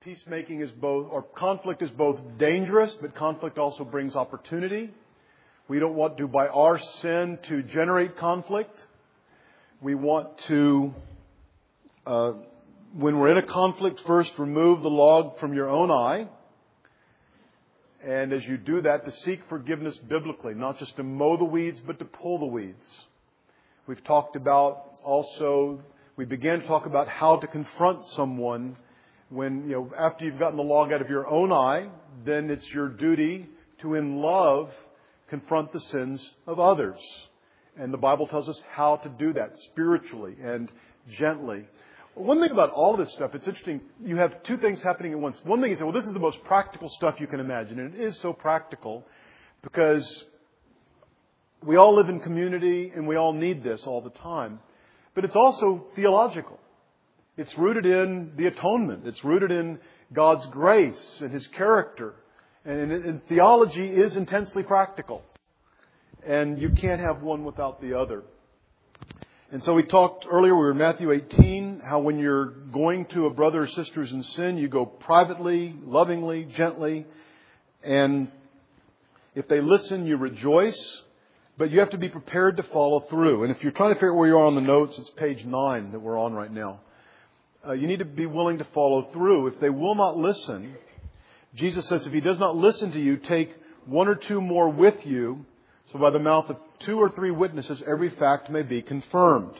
Peacemaking is both, or conflict is both dangerous, but conflict also brings opportunity. We don't want to, by our sin, to generate conflict. We want to, when we're in a conflict, first remove the log from your own eye. And as you do that, to seek forgiveness biblically, not just to mow the weeds, but to pull the weeds. We've talked about also, we began to talk about how to confront someone when, after you've gotten the log out of your own eye, then it's your duty to, in love, confront the sins of others. And the Bible tells us how to do that spiritually and gently. One thing about all of this stuff, it's interesting, you have two things happening at once. One thing is, well, this is the most practical stuff you can imagine. And it is so practical because we all live in community and we all need this all the time. But it's also theological. It's rooted in the atonement. It's rooted in God's grace and His character. And theology is intensely practical. And you can't have one without the other. And so we talked earlier, we were in Matthew 18, how when you're going to a brother or sister who's in sin, you go privately, lovingly, gently. And if they listen, you rejoice. But you have to be prepared to follow through. And if you're trying to figure out where you are on the notes, it's page 9 that we're on right now. You need to be willing to follow through. If they will not listen, Jesus says, if he does not listen to you, take one or two more with you. So by the mouth of 2 or 3 witnesses, every fact may be confirmed.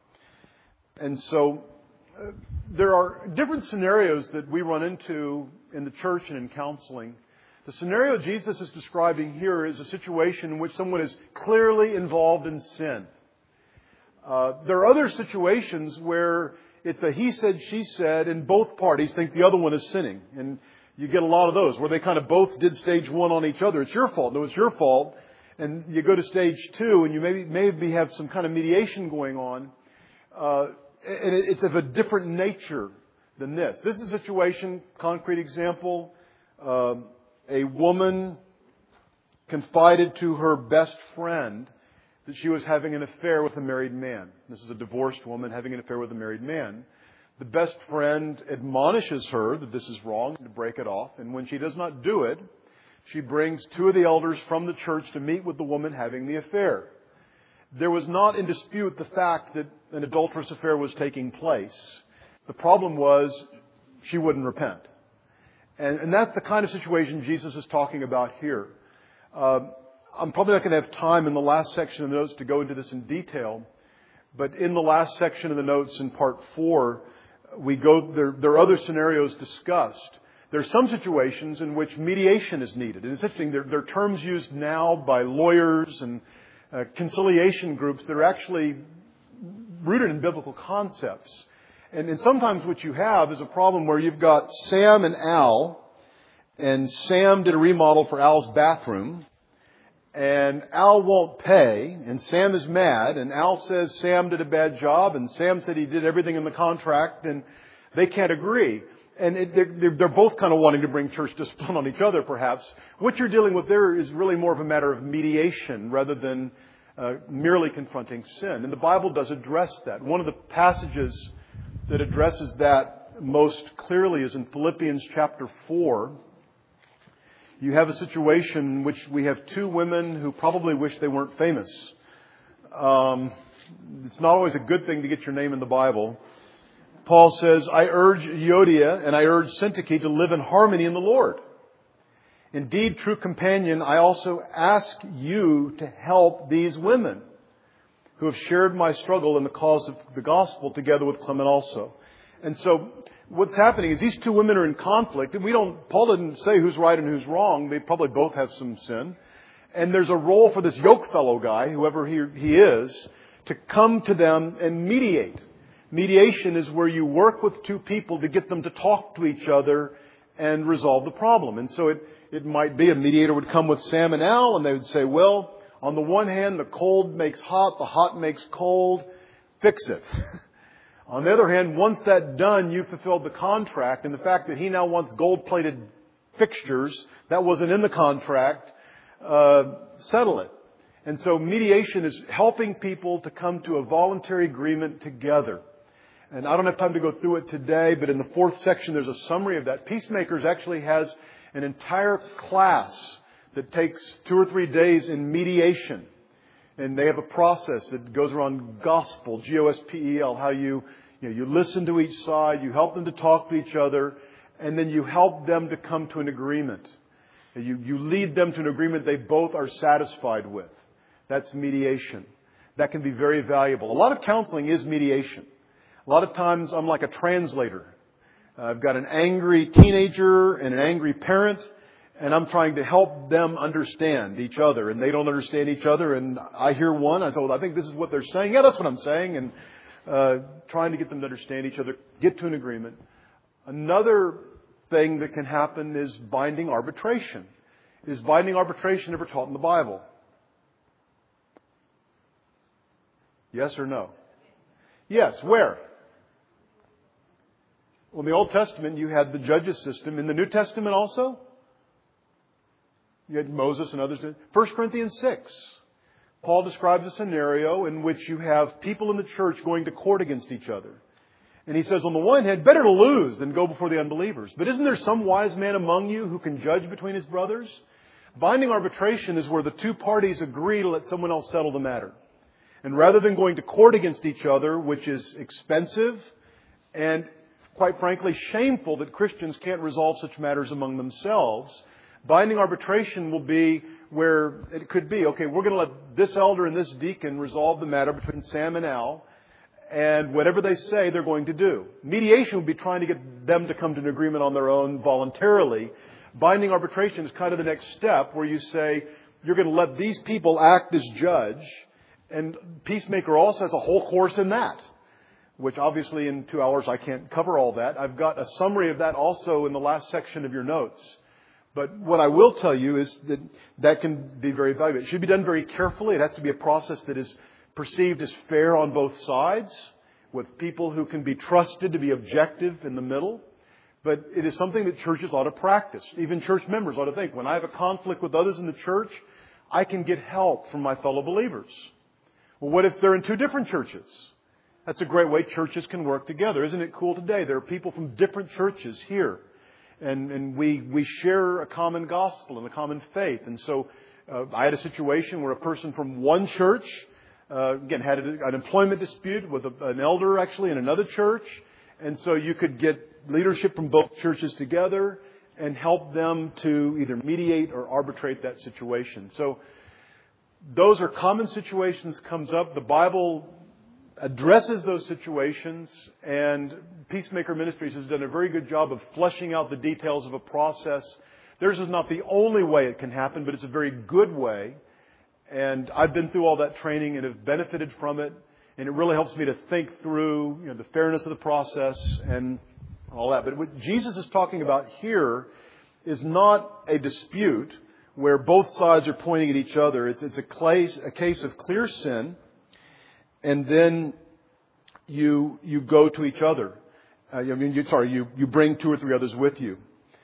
And so there are different scenarios that we run into in the church and in counseling. The scenario Jesus is describing here is a situation in which someone is clearly involved in sin. There are other situations where it's a he said, she said, and both parties think the other one is sinning. And you get a lot of those where they kind of both did stage 1 on each other. It's your fault. No, it's your fault. And you go to stage 2 and you maybe have some kind of mediation going on. And it's of a different nature than this. This is a situation, concrete example. A woman confided to her best friend that she was having an affair with a married man. This is a divorced woman having an affair with a married man. The best friend admonishes her that this is wrong, to break it off. And when she does not do it, she brings 2 of the elders from the church to meet with the woman having the affair. There was not in dispute the fact that an adulterous affair was taking place. The problem was she wouldn't repent. And that's the kind of situation Jesus is talking about here. I'm probably not going to have time in the last section of the notes to go into this in detail. But in the last section of the notes in part 4, there are other scenarios discussed. There are some situations in which mediation is needed. And it's interesting, there are terms used now by lawyers and conciliation groups that are actually rooted in biblical concepts. And sometimes what you have is a problem where you've got Sam and Al, and Sam did a remodel for Al's bathroom, and Al won't pay, and Sam is mad, and Al says Sam did a bad job, and Sam said he did everything in the contract, and they can't agree. And they're both kind of wanting to bring church discipline on each other, perhaps. What you're dealing with there is really more of a matter of mediation rather than merely confronting sin. And the Bible does address that. One of the passages that addresses that most clearly is in Philippians chapter 4. You have a situation in which we have 2 women who probably wish they weren't famous. It's not always a good thing to get your name in the Bible. Paul says, I urge Euodia and I urge Syntyche to live in harmony in the Lord. Indeed, true companion, I also ask you to help these women who have shared my struggle in the cause of the gospel together with Clement also. And so what's happening is these 2 women are in conflict. And Paul didn't say who's right and who's wrong. They probably both have some sin. And there's a role for this yoke fellow guy, whoever he is, to come to them and mediate. Mediation is where you work with 2 people to get them to talk to each other and resolve the problem. And so it might be a mediator would come with Sam and Al and they would say, well, on the one hand, the cold makes hot, the hot makes cold, fix it. On the other hand, once that's done, you fulfilled the contract. And the fact that he now wants gold-plated fixtures, that wasn't in the contract, settle it. And so mediation is helping people to come to a voluntary agreement together. And I don't have time to go through it today, but in the 4th section there's a summary of that. Peacemakers actually has an entire class that takes 2 or 3 days in mediation. And they have a process that goes around gospel, Gospel, how you listen to each side, you help them to talk to each other, and then you help them to come to an agreement. You lead them to an agreement they both are satisfied with. That's mediation. That can be very valuable. A lot of counseling is mediation. A lot of times I'm like a translator. I've got an angry teenager and an angry parent, and I'm trying to help them understand each other, and they don't understand each other, and I hear one, I say, well, I think this is what they're saying. Yeah, that's what I'm saying, and trying to get them to understand each other, get to an agreement. Another thing that can happen is binding arbitration. Is binding arbitration ever taught in the Bible? Yes or no? Yes. Where? Well, in the Old Testament, you had the judges system. In the New Testament also? You had Moses and others. 1 Corinthians 6. Paul describes a scenario in which you have people in the church going to court against each other. And he says, on the one hand, better to lose than go before the unbelievers. But isn't there some wise man among you who can judge between his brothers? Binding arbitration is where the two parties agree to let someone else settle the matter. And rather than going to court against each other, which is expensive and, quite frankly, shameful that Christians can't resolve such matters among themselves, binding arbitration will be where it could be, okay, we're going to let this elder and this deacon resolve the matter between Sam and Al, and whatever they say, they're going to do. Mediation would be trying to get them to come to an agreement on their own voluntarily. Binding arbitration is kind of the next step where you say, you're going to let these people act as judge, and Peacemaker also has a whole course in that, which obviously in 2 hours I can't cover all that. I've got a summary of that also in the last section of your notes. But what I will tell you is that can be very valuable. It should be done very carefully. It has to be a process that is perceived as fair on both sides, with people who can be trusted to be objective in the middle. But it is something that churches ought to practice. Even church members ought to think, when I have a conflict with others in the church, I can get help from my fellow believers. Well, what if they're in 2 different churches? That's a great way churches can work together. Isn't it cool today? There are people from different churches here. And we share a common gospel and a common faith. And so I had a situation where a person from one church, again, had an employment dispute with an elder actually in another church. And so you could get leadership from both churches together and help them to either mediate or arbitrate that situation. So those are common situations comes up. The Bible addresses those situations, and Peacemaker Ministries has done a very good job of fleshing out the details of a process. Theirs is not the only way it can happen, but it's a very good way. And I've been through all that training and have benefited from it. And it really helps me to think through, the fairness of the process and all that. But what Jesus is talking about here is not a dispute where both sides are pointing at each other. It's a case of clear sin. And then you go to each other. You bring 2 or 3 others with you.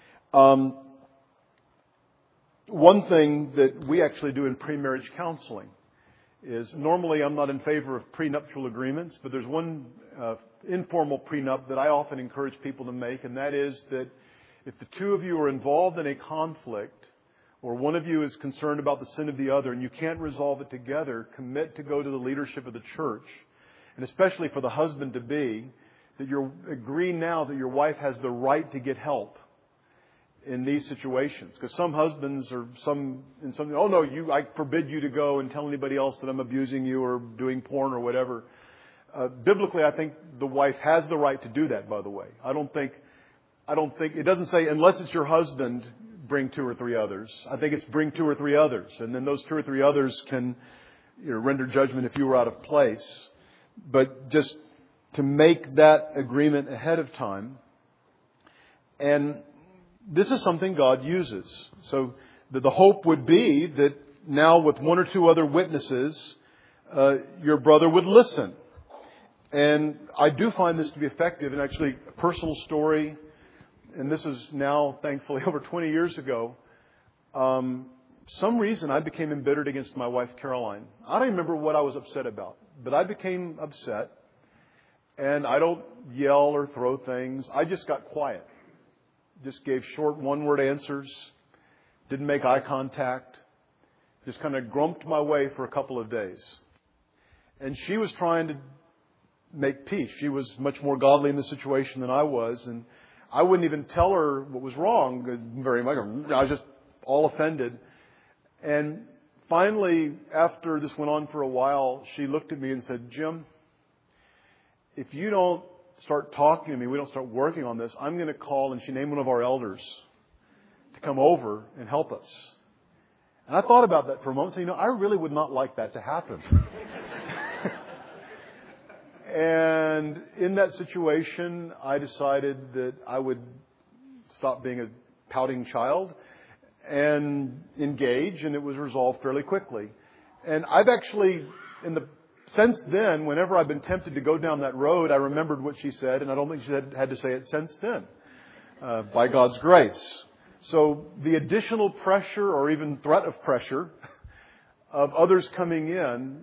One thing that we actually do in pre-marriage counseling is normally I'm not in favor of prenuptial agreements, but there's one informal prenup that I often encourage people to make, and that is that if the 2 of you are involved in a conflict, or one of you is concerned about the sin of the other and you can't resolve it together, commit to go to the leadership of the church. And especially for the husband-to-be, that you agree now that your wife has the right to get help in these situations. Because some husbands or oh no, I forbid you to go and tell anybody else that I'm abusing you or doing porn or whatever. Biblically, I think the wife has the right to do that, by the way. I don't think it doesn't say unless it's your husband, bring 2 or 3 others. I think it's bring 2 or 3 others. And then those 2 or 3 others can render judgment if you were out of place. But just to make that agreement ahead of time. And this is something God uses. So the hope would be that now with 1 or 2 other witnesses, your brother would listen. And I do find this to be effective. And actually, a personal story, and this is now, thankfully, over 20 years ago. Some reason I became embittered against my wife, Caroline. I don't remember what I was upset about, but I became upset. And I don't yell or throw things. I just got quiet. Just gave short one-word answers. Didn't make eye contact. Just kind of grumped my way for a couple of days. And she was trying to make peace. She was much more godly in the situation than I was. And I wouldn't even tell her what was wrong very much. I was just all offended. And finally, after this went on for a while, she looked at me and said, "Jim, if you don't start talking to me, we don't start working on this, I'm going to call," and she named one of our elders to come over and help us. And I thought about that for a moment. So, I really would not like that to happen. And in that situation, I decided that I would stop being a pouting child and engage, and it was resolved fairly quickly. And I've actually, since then, whenever I've been tempted to go down that road, I remembered what she said, and I don't think she had to say it since then, by God's grace. So the additional pressure or even threat of pressure of others coming in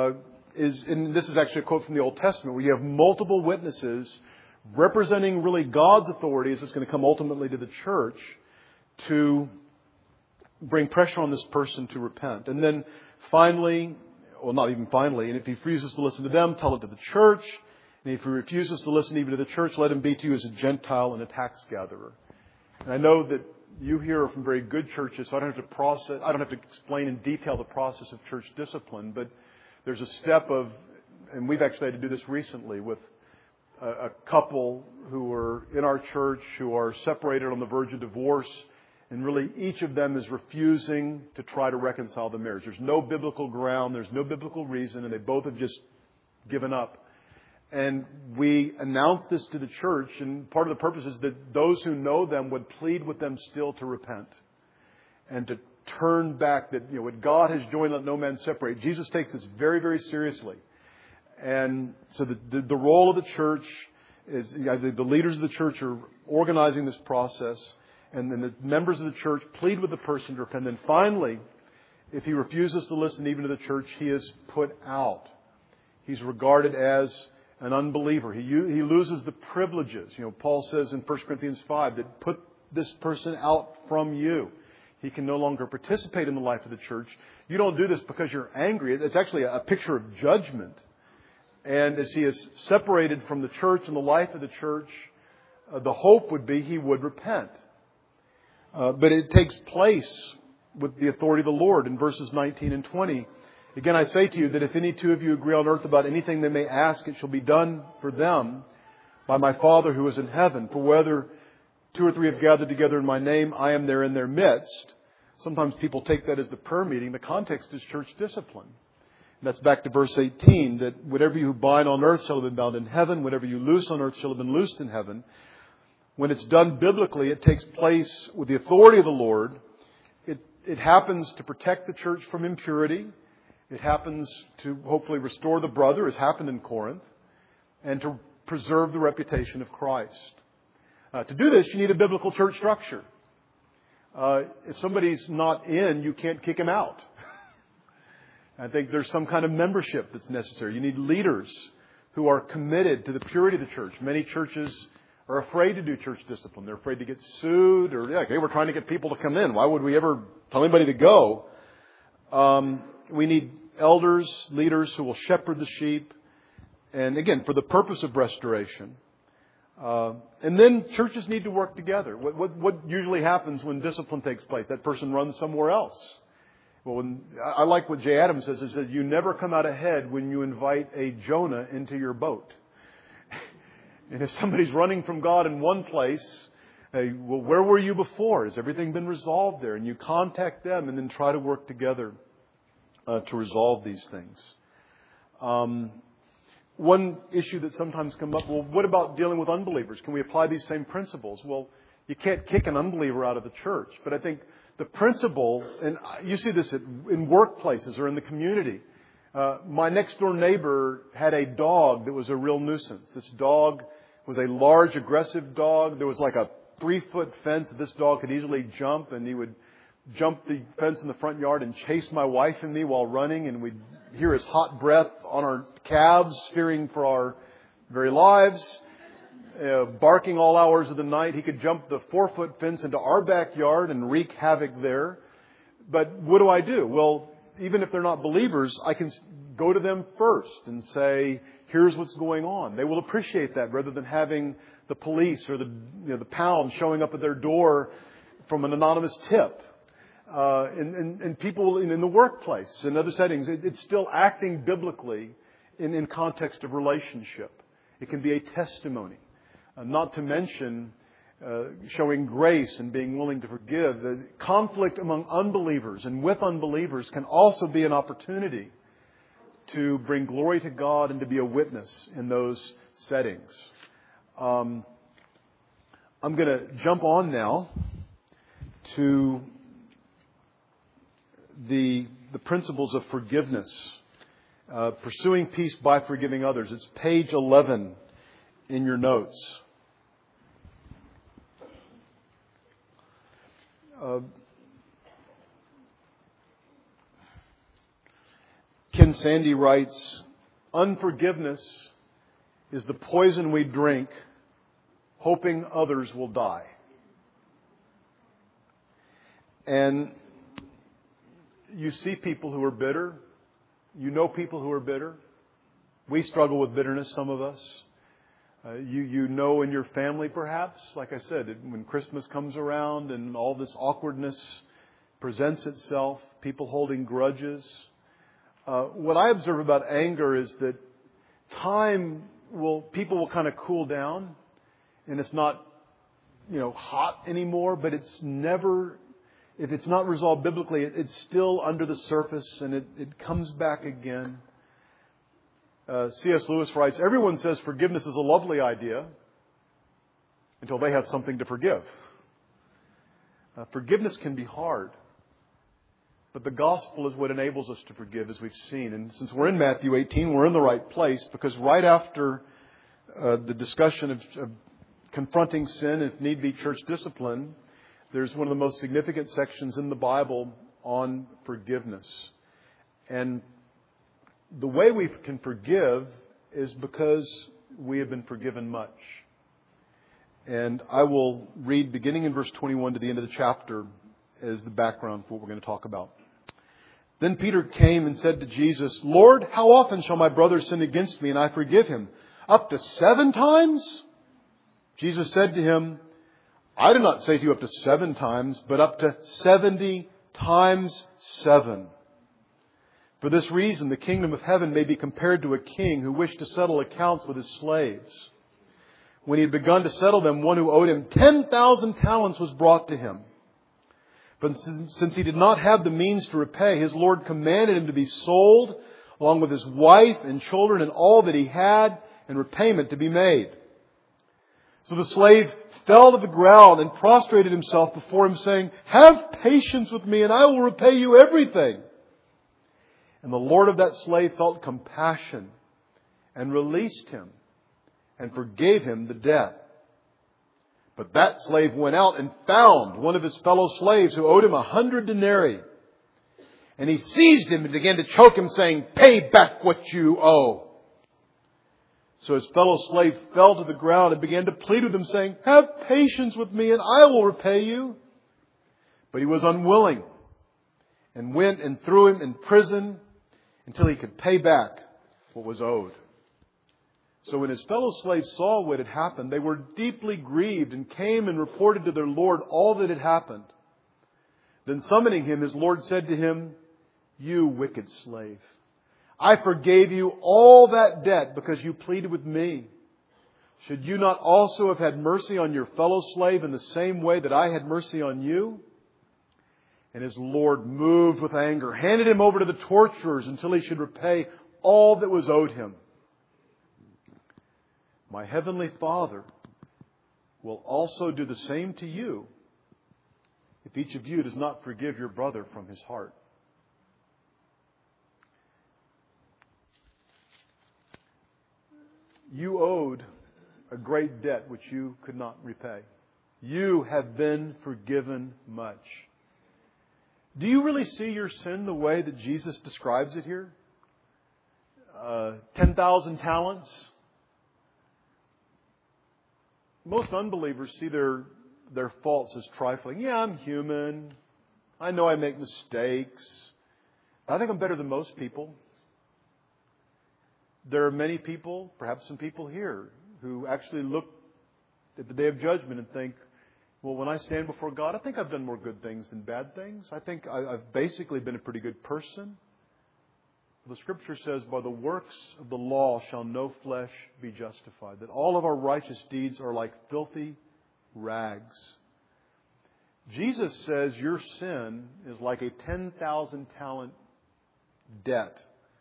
and this is actually a quote from the Old Testament, where you have multiple witnesses representing really God's authorities that's going to come ultimately to the church to bring pressure on this person to repent. And then finally, well, not even finally, and if he refuses to listen to them, tell it to the church. And if he refuses to listen even to the church, let him be to you as a Gentile and a tax gatherer. And I know that you here are from very good churches, so I don't have to explain in detail the process of church discipline, but there's a step of, and we've actually had to do this recently with a couple who are in our church who are separated on the verge of divorce, and really each of them is refusing to try to reconcile the marriage. There's no biblical ground, there's no biblical reason, and they both have just given up. And we announced this to the church, and part of the purpose is that those who know them would plead with them still to repent and to turn back, that what God has joined, let no man separate. Jesus takes this very, very seriously. And so the role of the church is, the leaders of the church are organizing this process, and then the members of the church plead with the person to repent. And then finally, if he refuses to listen even to the church, he is put out. He's regarded as an unbeliever. He loses the privileges. Paul says in 1 Corinthians 5 that put this person out from you. He can no longer participate in the life of the church. You don't do this because you're angry. It's actually a picture of judgment. And as he is separated from the church and the life of the church, the hope would be he would repent. But it takes place with the authority of the Lord in verses 19 and 20. Again, I say to you that if any two of you agree on earth about anything they may ask, it shall be done for them by my Father who is in heaven. For whether 2 or 3 have gathered together in my name, I am there in their midst. Sometimes people take that as the prayer meeting. The context is church discipline. And that's back to verse 18, that whatever you bind on earth shall have been bound in heaven. Whatever you loose on earth shall have been loosed in heaven. When it's done biblically, it takes place with the authority of the Lord. It happens to protect the church from impurity. It happens to hopefully restore the brother, as happened in Corinth, and to preserve the reputation of Christ. To do this, you need a biblical church structure. If somebody's not in, you can't kick him out. I think there's some kind of membership that's necessary. You need leaders who are committed to the purity of the church. Many churches are afraid to do church discipline. They're afraid to get sued, or we're trying to get people to come in. Why would we ever tell anybody to go? We need elders, leaders who will shepherd the sheep, and again, for the purpose of restoration. And then churches need to work together. What usually happens when discipline takes place? That person runs somewhere else. Well, I like what Jay Adams says, is that you never come out ahead when you invite a Jonah into your boat. And if somebody's running from God in one place, well, where were you before? Has everything been resolved there? And you contact them and then try to work together to resolve these things. One issue that sometimes comes up, well, what about dealing with unbelievers? Can we apply these same principles? Well, you can't kick an unbeliever out of the church. But I think the principle, and you see this in workplaces or in the community. My next door neighbor had a dog that was a real nuisance. This dog was a large, aggressive dog. There was like a 3-foot fence that this dog could easily jump, and he would jump the fence in the front yard and chase my wife and me while running, and we'd hear his hot breath on our calves, fearing for our very lives, barking all hours of the night. He could jump the 4-foot fence into our backyard and wreak havoc there. But what do? Well, even if they're not believers, I can go to them first and say, here's what's going on. They will appreciate that rather than having the police or the pound showing up at their door from an anonymous tip. And people in the workplace and other settings, it's still acting biblically in context of relationship. It can be a testimony. Not to mention showing grace and being willing to forgive. The conflict among unbelievers and with unbelievers can also be an opportunity to bring glory to God and to be a witness in those settings. I'm going to jump on now to the principles of forgiveness. Pursuing peace by forgiving others. It's page 11 in your notes. Ken Sande writes, unforgiveness is the poison we drink, hoping others will die. And you see people who are bitter. You know people who are bitter. We struggle with bitterness, some of us. You know in your family perhaps, like I said, when Christmas comes around and all this awkwardness presents itself, people holding grudges. What I observe about anger is that people will kind of cool down and it's not, hot anymore, but it's never, if it's not resolved biblically, it's still under the surface and it comes back again. C.S. Lewis writes, everyone says forgiveness is a lovely idea until they have something to forgive. Forgiveness can be hard, but the gospel is what enables us to forgive, as we've seen. And since we're in Matthew 18, we're in the right place, because right after the discussion of confronting sin, if need be, church discipline, there's one of the most significant sections in the Bible on forgiveness. And the way we can forgive is because we have been forgiven much. And I will read beginning in verse 21 to the end of the chapter as the background for what we're going to talk about. Then Peter came and said to Jesus, Lord, how often shall my brother sin against me and I forgive him? Up to 7 times? Jesus said to him, I do not say to you up to 7 times, but up to 70 times 7. For this reason, the kingdom of heaven may be compared to a king who wished to settle accounts with his slaves. When he had begun to settle them, one who owed him 10,000 talents was brought to him. But since he did not have the means to repay, his Lord commanded him to be sold, along with his wife and children and all that he had, and repayment to be made. So the slave fell to the ground and prostrated himself before him, saying, have patience with me, and I will repay you everything. And the Lord of that slave felt compassion and released him and forgave him the debt. But that slave went out and found one of his fellow slaves who owed him 100 denarii. And he seized him and began to choke him, saying, pay back what you owe. So his fellow slave fell to the ground and began to plead with him, saying, have patience with me and I will repay you. But he was unwilling and went and threw him in prison until he could pay back what was owed. So when his fellow slaves saw what had happened, they were deeply grieved and came and reported to their Lord all that had happened. Then summoning him, his Lord said to him, you wicked slave, I forgave you all that debt because you pleaded with me. Should you not also have had mercy on your fellow slave in the same way that I had mercy on you? And his Lord, moved with anger, handed him over to the torturers until he should repay all that was owed him. My heavenly Father will also do the same to you if each of you does not forgive your brother from his heart. You owed a great debt which you could not repay. You have been forgiven much. Do you really see your sin the way that Jesus describes it here? 10,000 talents. most unbelievers see their faults as trifling. Yeah, I'm human. I know I make mistakes. I think I'm better than most people. There are many people, perhaps some people here, who actually look at the day of judgment and think, well, when I stand before God, I think I've done more good things than bad things. I think I've basically been a pretty good person. The Scripture says, by the works of the law shall no flesh be justified. That all of our righteous deeds are like filthy rags. Jesus says your sin is like a 10,000 talent debt.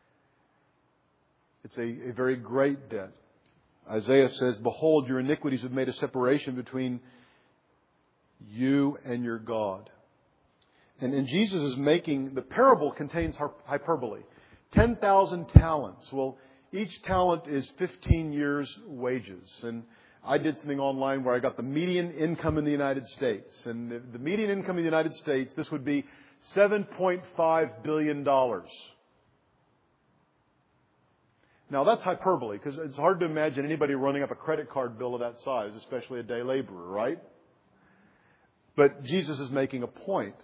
It's a very great debt. Isaiah says, behold, your iniquities have made a separation between you and your God. And Jesus is making, the parable contains hyperbole. 10,000 talents. Well, each talent is 15 years' wages. And I did something online where I got the median income in the United States. And the median income in the United States, this would be $7.5 billion. Now, that's hyperbole, because it's hard to imagine anybody running up a credit card bill of that size, especially a day laborer, right? But Jesus is making a point.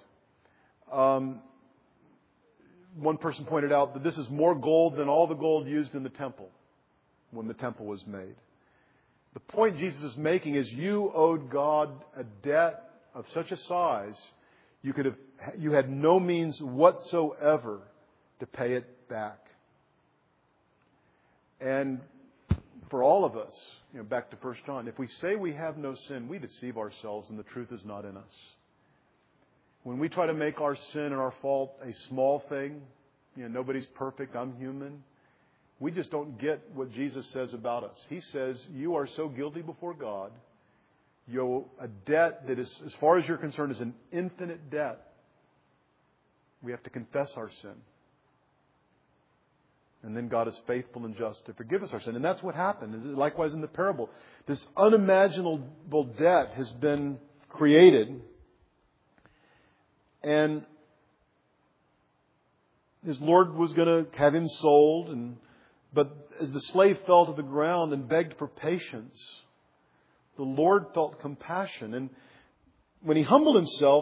One person pointed out that this is more gold than all the gold used in the temple when the temple was made. The point Jesus is making is you owed God a debt of such a size you had no means whatsoever to pay it back. And for all of us, back to 1 John, if we say we have no sin, we deceive ourselves and the truth is not in us. When we try to make our sin and our fault a small thing, nobody's perfect, I'm human, we just don't get what Jesus says about us. He says, you are so guilty before God, you owe a debt that is, as far as you're concerned, is an infinite debt. We have to confess our sin. And then God is faithful and just to forgive us our sin. And that's what happened. Likewise in the parable. This unimaginable debt has been created. And his Lord was going to have him sold. But as the slave fell to the ground and begged for patience, the Lord felt compassion. And when he humbled himself,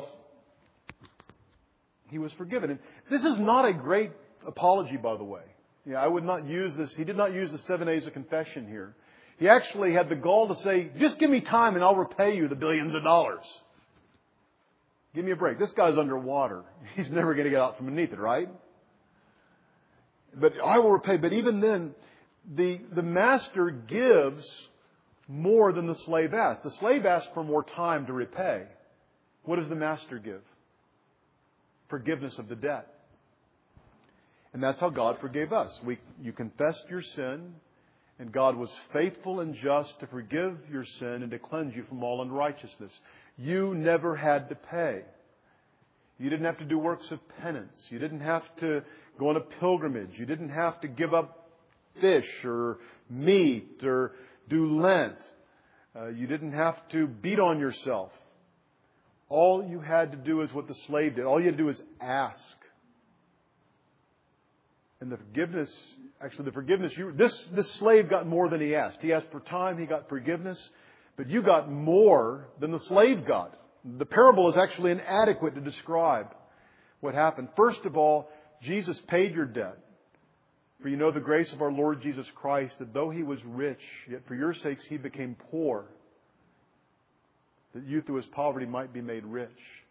he was forgiven. And this is not a great apology, by the way. I would not use this. He did not use the 7 A's of confession here. He actually had the gall to say, just give me time and I'll repay you the billions of dollars. Give me a break. This guy's underwater. He's never going to get out from beneath it, right? But I will repay. But even then, the master gives more than the slave asked. The slave asked for more time to repay. What does the master give? Forgiveness of the debt. And that's how God forgave us. You confessed your sin, and God was faithful and just to forgive your sin and to cleanse you from all unrighteousness. You never had to pay. You didn't have to do works of penance. You didn't have to go on a pilgrimage. You didn't have to give up fish or meat or do Lent. You didn't have to beat on yourself. All you had to do is what the slave did. All you had to do is ask. And the forgiveness, this slave got more than he asked. He asked for time, he got forgiveness, but you got more than the slave got. The parable is actually inadequate to describe what happened. First of all, Jesus paid your debt. For you know the grace of our Lord Jesus Christ, that though He was rich, yet for your sakes He became poor, that you through His poverty might be made rich.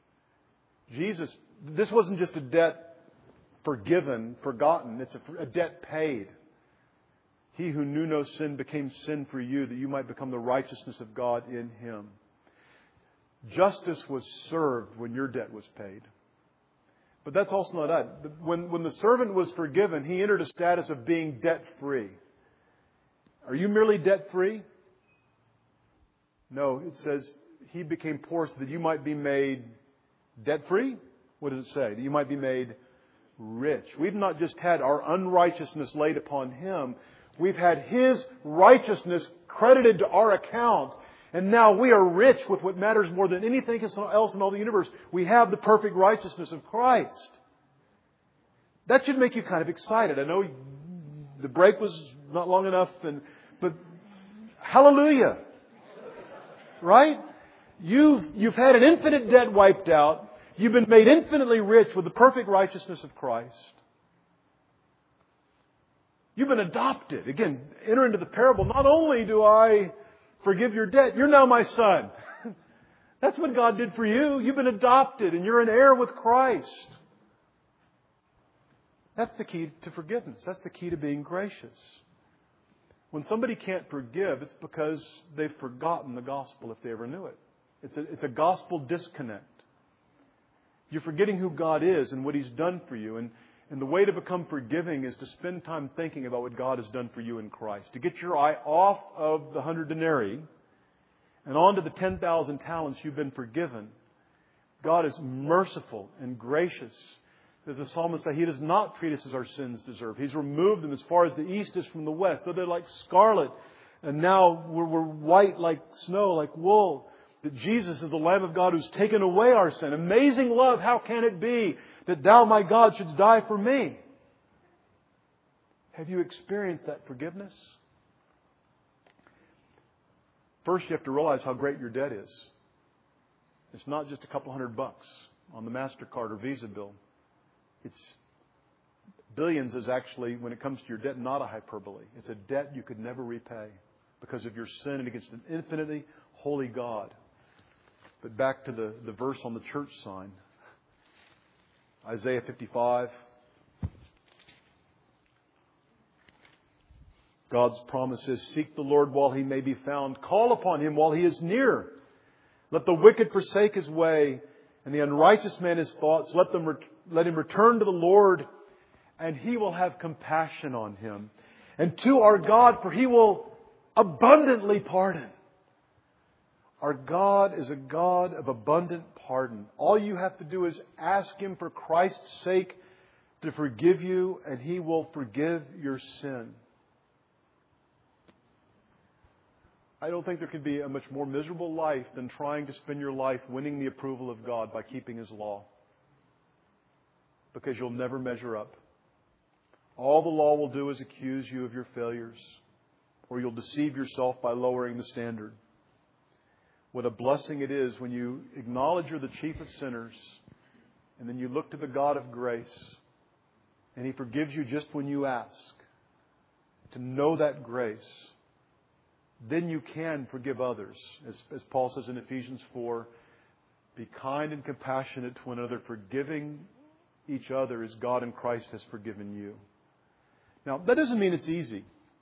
This wasn't just a debt forgiven, forgotten. It's a debt paid. He who knew no sin became sin for you, that you might become the righteousness of God in Him. Justice was served when your debt was paid. But that's also not it. When the servant was forgiven, he entered a status of being debt-free. Are you merely debt-free? No, it says He became poor so that you might be made debt-free. What does it say? That you might be made rich. We've not just had our unrighteousness laid upon Him. We've had His righteousness credited to our account. And now we are rich with what matters more than anything else in all the universe. We have the perfect righteousness of Christ. That should make you kind of excited. I know the break was not long enough, but hallelujah. right? You've had an infinite debt wiped out. You've been made infinitely rich with the perfect righteousness of Christ. You've been adopted. Again, enter into the parable. Not only do I forgive your debt, you're now my son. That's what God did for you. You've been adopted and you're an heir with Christ. That's the key to forgiveness. That's the key to being gracious. When somebody can't forgive, it's because they've forgotten the gospel if they ever knew it. It's a gospel disconnect. You're forgetting who God is and what He's done for you. And the way to become forgiving is to spend time thinking about what God has done for you in Christ. To get your eye off of the 100 denarii and onto the 10,000 talents you've been forgiven. God is merciful and gracious. As the psalmist says, He does not treat us as our sins deserve. He's removed them as far as the east is from the west. Though they're like scarlet, and now we're white like snow, like wool. That Jesus is the Lamb of God who's taken away our sin. Amazing love, how can it be that Thou, my God, shouldst die for me? Have you experienced that forgiveness? First, you have to realize how great your debt is. It's not just a couple $100 on the MasterCard or Visa bill. It's billions is actually, when it comes to your debt, not a hyperbole. It's a debt you could never repay because of your sin against an infinitely holy God. But back to the verse on the church sign. Isaiah 55. God's promise is, seek the Lord while He may be found. Call upon Him while He is near. Let the wicked forsake his way and the unrighteous man his thoughts. Let him return to the Lord, and He will have compassion on him. And to our God, for He will abundantly pardon. Our God is a God of abundant pardon. All you have to do is ask Him for Christ's sake to forgive you, and He will forgive your sin. I don't think there could be a much more miserable life than trying to spend your life winning the approval of God by keeping His law. Because you'll never measure up. All the law will do is accuse you of your failures, or you'll deceive yourself by lowering the standard. What a blessing it is when you acknowledge you're the chief of sinners, and then you look to the God of grace, and He forgives you just when you ask. To know that grace, then you can forgive others. As Paul says in Ephesians 4, be kind and compassionate to one another, forgiving each other as God in Christ has forgiven you. Now, that doesn't mean it's easy.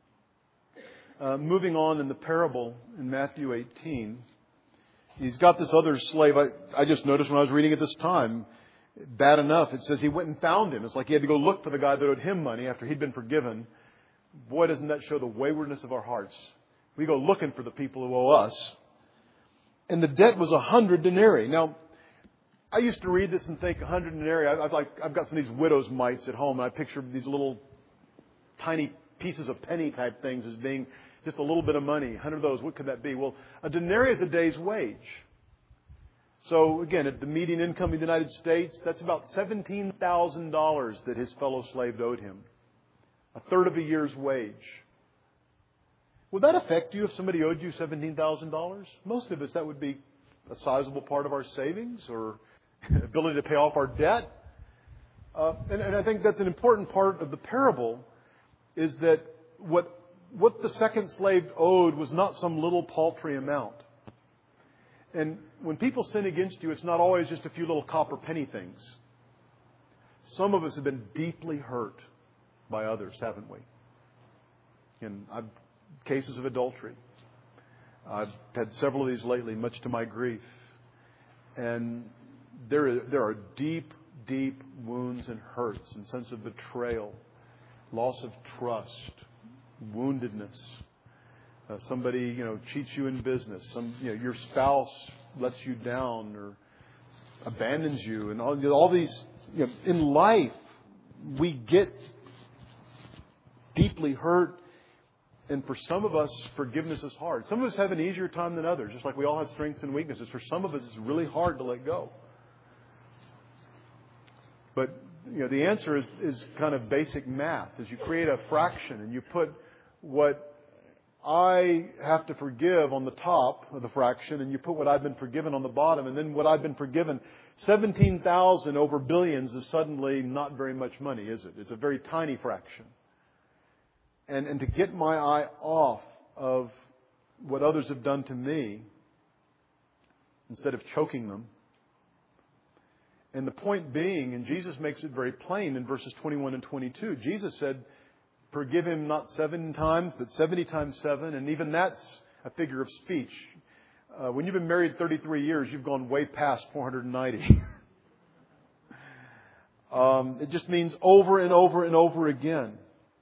Moving on in the parable in Matthew 18, he's got this other slave. I just noticed when I was reading it this time, bad enough, it says he went and found him. It's like he had to go look for the guy that owed him money after he'd been forgiven. Boy, doesn't that show the waywardness of our hearts. We go looking for the people who owe us. And the debt was 100 denarii. Now, I used to read this and think 100 denarii. I've got some of these widow's mites at home, and I picture these little tiny pieces of penny type things as being just a little bit of money. 100 of those, what could that be? Well, a denarii is a day's wage. So again, at the median income in the United States, that's about $17,000 that his fellow slave owed him. A third of a year's wage. Would that affect you if somebody owed you $17,000? Most of us, that would be a sizable part of our savings or ability to pay off our debt. And I think that's an important part of the parable, is that what the second slave owed was not some little paltry amount. And when people sin against you, it's not always just a few little copper penny things. Some of us have been deeply hurt by others, haven't we? And cases of adultery. I've had several of these lately, much to my grief. And there are deep, deep wounds and hurts and sense of betrayal, loss of trust, woundedness. Somebody, cheats you in business. Your spouse lets you down or abandons you, and all these. In life, we get deeply hurt, and for some of us, forgiveness is hard. Some of us have an easier time than others, just like we all have strengths and weaknesses. For some of us, it's really hard to let go. But the answer is kind of basic math. As you create a fraction and you put what I have to forgive on the top of the fraction, and you put what I've been forgiven on the bottom, and then what I've been forgiven, 17,000 over billions is suddenly not very much money, is it? It's a very tiny fraction. And to get my eye off of what others have done to me, instead of choking them. And the point being, and Jesus makes it very plain in verses 21 and 22, Jesus said, forgive him not 7 times, but 70 times 7. And even that's a figure of speech. When you've been married 33 years, you've gone way past 490. It just means over and over and over again.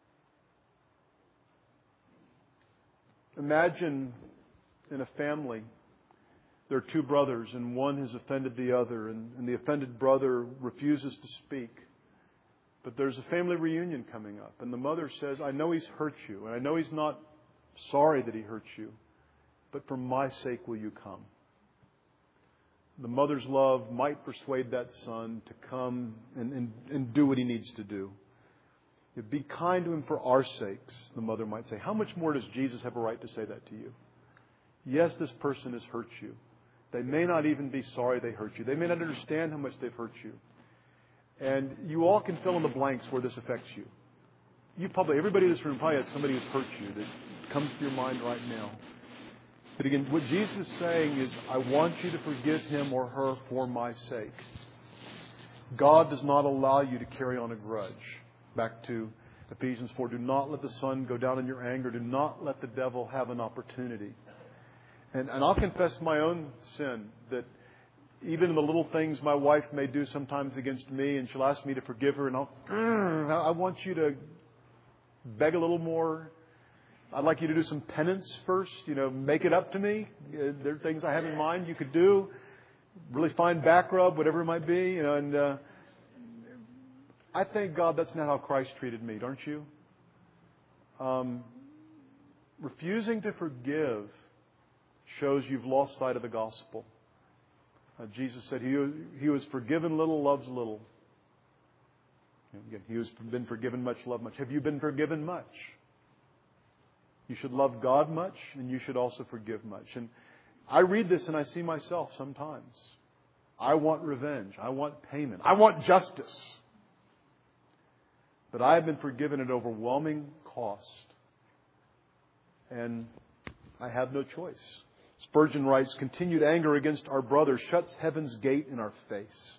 Imagine in a family, there are 2 brothers and one has offended the other, and the offended brother refuses to speak. But there's a family reunion coming up, and the mother says, I know he's hurt you, and I know he's not sorry that he hurt you, but for my sake will you come? The mother's love might persuade that son to come and do what he needs to do. Be kind to him for our sakes, the mother might say. How much more does Jesus have a right to say that to you? Yes, this person has hurt you. They may not even be sorry they hurt you. They may not understand how much they've hurt you. And you all can fill in the blanks where this affects you. Everybody in this room probably has somebody who's hurt you that comes to your mind right now. But again, what Jesus is saying is, I want you to forgive him or her for my sake. God does not allow you to carry on a grudge. Back to Ephesians 4. Do not let the sun go down in your anger. Do not let the devil have an opportunity. And I'll confess my own sin, that even in the little things my wife may do sometimes against me, and she'll ask me to forgive her, and I want you to beg a little more. I'd like you to do some penance first, make it up to me. There are things I have in mind you could do. Really fine back rub, whatever it might be, and I thank God that's not how Christ treated me, don't you? Refusing to forgive shows you've lost sight of the gospel. Jesus said, he who is forgiven little loves little. Again, he who's been forgiven much loves much. Have you been forgiven much? You should love God much, and you should also forgive much. And I read this and I see myself sometimes. I want revenge. I want payment. I want justice. But I have been forgiven at overwhelming cost. And I have no choice. Spurgeon writes, continued anger against our brother shuts heaven's gate in our face.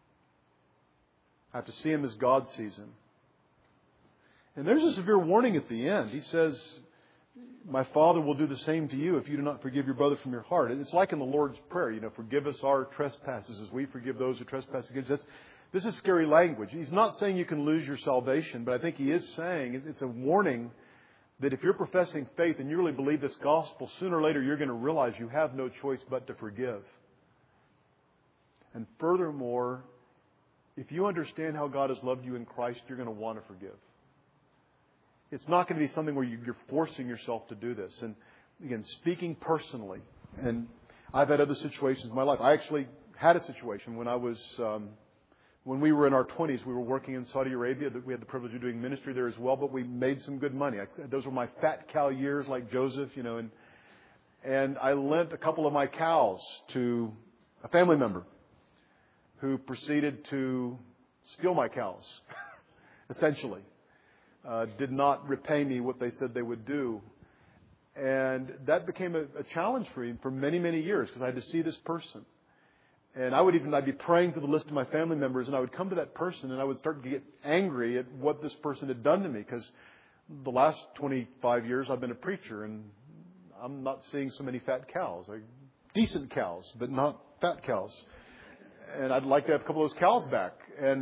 I have to see him as God sees him. And there's a severe warning at the end. He says, my Father will do the same to you if you do not forgive your brother from your heart. And it's like in the Lord's Prayer, forgive us our trespasses as we forgive those who trespass against us. This is scary language. He's not saying you can lose your salvation, but I think he is saying it's a warning that if you're professing faith and you really believe this gospel, sooner or later you're going to realize you have no choice but to forgive. And furthermore, if you understand how God has loved you in Christ, you're going to want to forgive. It's not going to be something where you're forcing yourself to do this. And again, speaking personally, and I've had other situations in my life. I actually had a situation when I was... When we were in our 20s, we were working in Saudi Arabia. We had the privilege of doing ministry there as well, but we made some good money. Those were my fat cow years like Joseph, and I lent a couple of my cows to a family member who proceeded to steal my cows, essentially. Did not repay me what they said they would do. And that became a challenge for me for many, many years because I had to see this person. And I'd be praying through the list of my family members, and I would come to that person and I would start to get angry at what this person had done to me, because the last 25 years I've been a preacher and I'm not seeing so many fat cows. Decent cows, but not fat cows. And I'd like to have a couple of those cows back.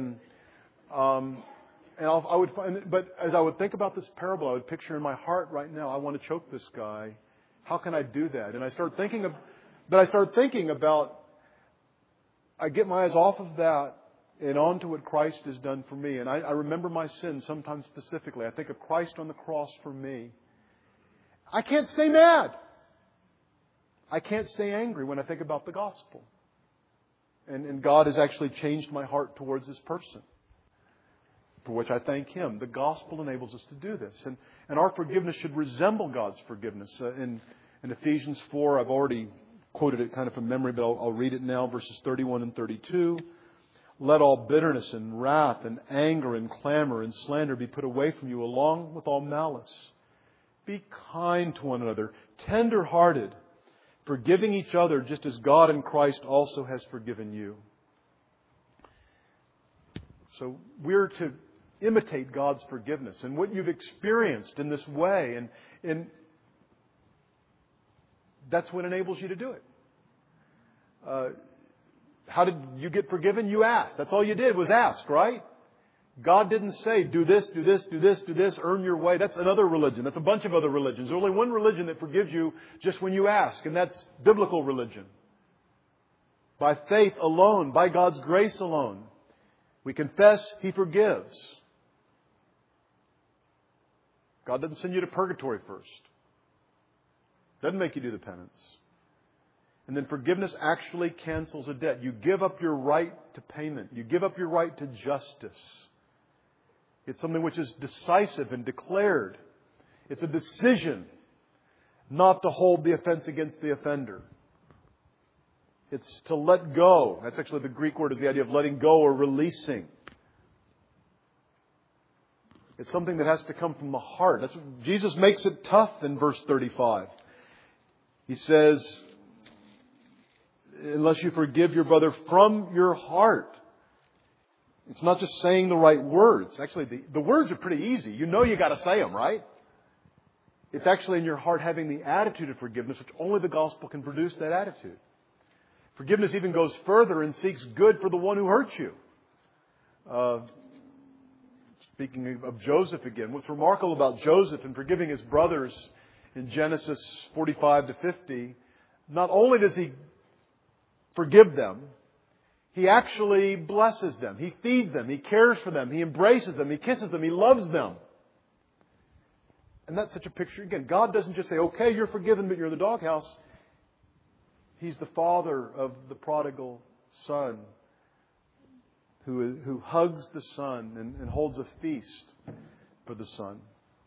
But as I would think about this parable, I would picture in my heart right now, I want to choke this guy. How can I do that? And I started thinking about, I get my eyes off of that and onto what Christ has done for me. And I remember my sins sometimes specifically. I think of Christ on the cross for me. I can't stay mad. I can't stay angry when I think about the gospel. And God has actually changed my heart towards this person. for which I thank Him. The gospel enables us to do this. And our forgiveness should resemble God's forgiveness. In Ephesians 4, I've already quoted it kind of from memory, but I'll read it now, verses 31 and 32. Let all bitterness and wrath and anger and clamor and slander be put away from you, along with all malice. Be kind to one another, tender-hearted, forgiving each other just as God in Christ also has forgiven you. So we're to imitate God's forgiveness. And what you've experienced in this way, and that's what enables you to do it. How did you get forgiven? You asked. That's all you did was ask, right? God didn't say, do this, do this, do this, do this, earn your way. That's another religion. That's a bunch of other religions. There's only one religion that forgives you just when you ask, and that's biblical religion. By faith alone, by God's grace alone. We confess, He forgives. God doesn't send you to purgatory first. Doesn't make you do the penance. And then forgiveness actually cancels a debt. You give up your right to payment. You give up your right to justice. It's something which is decisive and declared. It's a decision not to hold the offense against the offender. It's to let go. That's actually the Greek word, is the idea of letting go or releasing. It's something that has to come from the heart. Jesus makes it tough in verse 35. He says, unless you forgive your brother from your heart. It's not just saying the right words. Actually, the words are pretty easy. You know you got to say them, right? It's actually in your heart having the attitude of forgiveness, which only the gospel can produce that attitude. Forgiveness even goes further and seeks good for the one who hurts you. Speaking of Joseph again, what's remarkable about Joseph in forgiving his brothers in Genesis 45 to 50, not only does he forgive them, he actually blesses them. He feeds them. He cares for them. He embraces them. He kisses them. He loves them. And that's such a picture. Again, God doesn't just say, okay, you're forgiven, but you're in the doghouse. He's the father of the prodigal son who hugs the son and holds a feast for the son.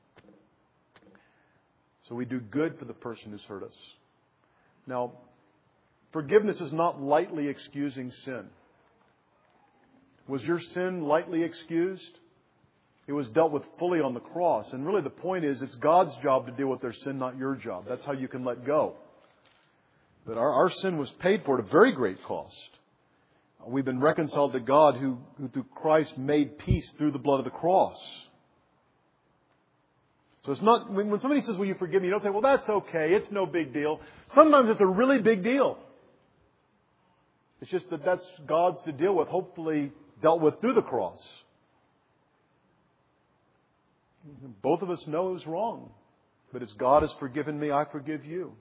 So we do good for the person who's hurt us. Now, forgiveness is not lightly excusing sin. Was your sin lightly excused? It was dealt with fully on the cross. And really the point is, it's God's job to deal with their sin, not your job. That's how you can let go. But our sin was paid for at a very great cost. We've been reconciled to God who through Christ made peace through the blood of the cross. So it's not, when somebody says, will you forgive me? You don't say, well, that's okay. It's no big deal. Sometimes it's a really big deal. It's just that's God's to deal with, hopefully dealt with through the cross. Both of us know it's wrong. But as God has forgiven me, I forgive you.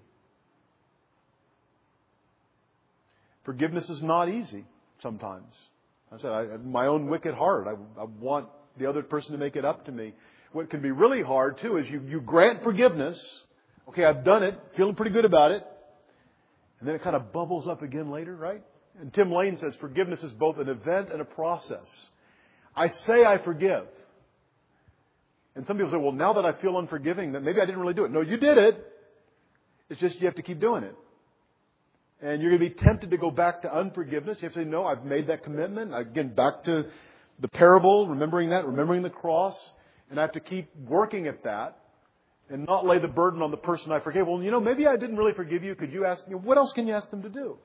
Forgiveness is not easy sometimes. I said, my own wicked heart. I want the other person to make it up to me. What can be really hard, too, is you grant forgiveness. Okay, I've done it. Feeling pretty good about it. And then it kind of bubbles up again later, right? And Tim Lane says forgiveness is both an event and a process. I say I forgive. And some people say, well, now that I feel unforgiving, then maybe I didn't really do it. No, you did it. It's just you have to keep doing it. And you're going to be tempted to go back to unforgiveness. You have to say, no, I've made that commitment. Again, back to the parable, remembering the cross. And I have to keep working at that and not lay the burden on the person I forgave. Well, maybe I didn't really forgive you. Could you ask me? What else can you ask them to do?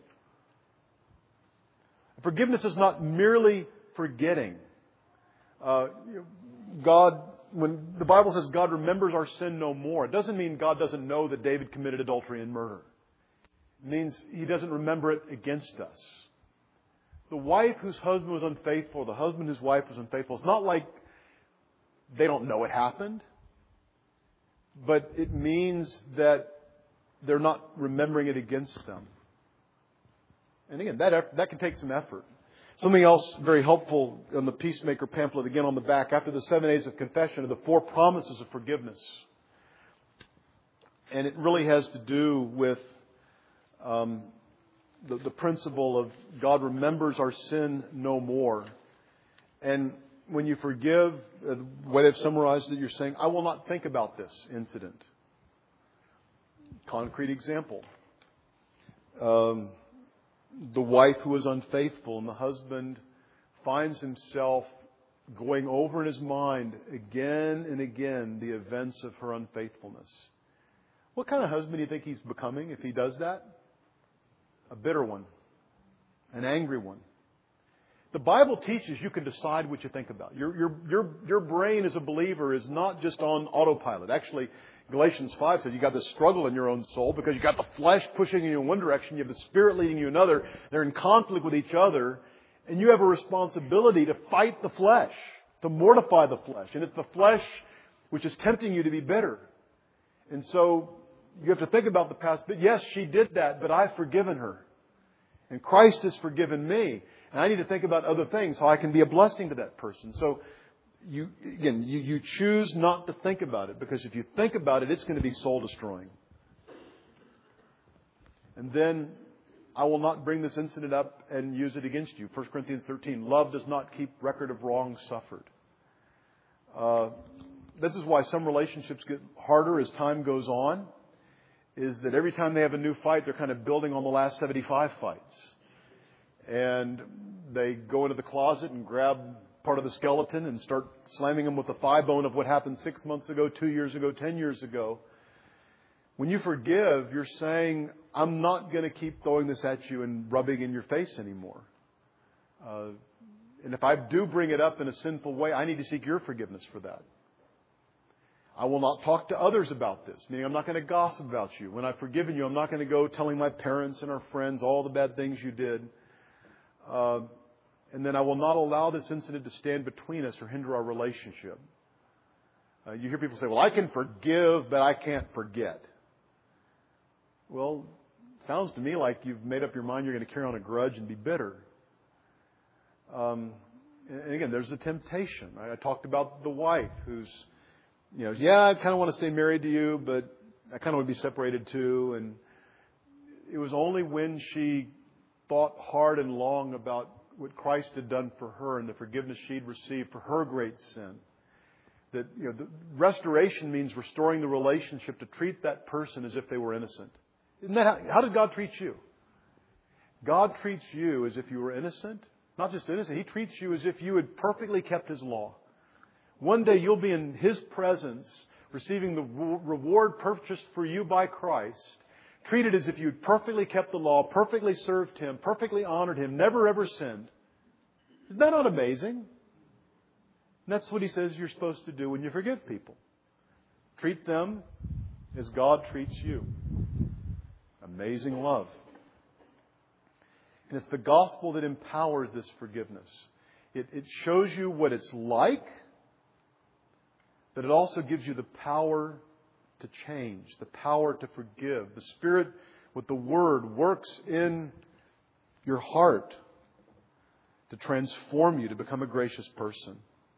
Forgiveness is not merely forgetting. God, when the Bible says God remembers our sin no more, it doesn't mean God doesn't know that David committed adultery and murder. It means He doesn't remember it against us. The wife whose husband was unfaithful, the husband whose wife was unfaithful, it's not like they don't know it happened. But it means that they're not remembering it against them. And again, that can take some effort. Something else very helpful on the Peacemaker pamphlet, again on the back, after the 7 A's of confession, are the 4 promises of forgiveness. And it really has to do with the principle of God remembers our sin no more. And when you forgive, the way they've summarized it, you're saying, I will not think about this incident. Concrete example. The wife who was unfaithful, and the husband finds himself going over in his mind again and again the events of her unfaithfulness. What kind of husband do you think he's becoming if he does that? A bitter one. An angry one. The Bible teaches you can decide what you think about. Your brain as a believer is not just on autopilot. Actually, Galatians 5 says you got this struggle in your own soul because you got the flesh pushing you in one direction, you have the Spirit leading you another. They're in conflict with each other, and you have a responsibility to fight the flesh, to mortify the flesh. And it's the flesh which is tempting you to be bitter. And so you have to think about the past. But yes, she did that, but I've forgiven her. And Christ has forgiven me. And I need to think about other things, how I can be a blessing to that person. So you choose not to think about it, because if you think about it, it's going to be soul destroying. And then I will not bring this incident up and use it against you. 1 Corinthians 13, love does not keep record of wrongs suffered. This is why some relationships get harder as time goes on, is that every time they have a new fight, they're kind of building on the last 75 fights. And they go into the closet and grab part of the skeleton and start slamming them with the thigh bone of what happened 6 months ago, 2 years ago, 10 years ago. When you forgive, you're saying, I'm not going to keep throwing this at you and rubbing in your face anymore. And if I do bring it up in a sinful way, I need to seek your forgiveness for that. I will not talk to others about this, meaning I'm not going to gossip about you. When I've forgiven you, I'm not going to go telling my parents and our friends all the bad things you did. And then I will not allow this incident to stand between us or hinder our relationship. You hear people say, well, I can forgive, but I can't forget. Well, it sounds to me like you've made up your mind you're going to carry on a grudge and be bitter. And again, there's a temptation. I talked about the wife who's, I kind of want to stay married to you, but I kind of want to be separated too. And it was only when she thought hard and long about what Christ had done for her and the forgiveness she'd received for her great sin, that the restoration means restoring the relationship to treat that person as if they were innocent. Isn't that how did God treat you? God treats you as if you were innocent. Not just innocent. He treats you as if you had perfectly kept His law. One day you'll be in His presence, receiving the reward purchased for you by Christ, treated as if you'd perfectly kept the law, perfectly served Him, perfectly honored Him, never ever sinned. Isn't that not amazing? And that's what He says you're supposed to do when you forgive people. Treat them as God treats you. Amazing love. And it's the gospel that empowers this forgiveness. It shows you what it's like, but it also gives you the power to change, the power to forgive. The Spirit, with the Word, works in your heart to transform you to become a gracious person.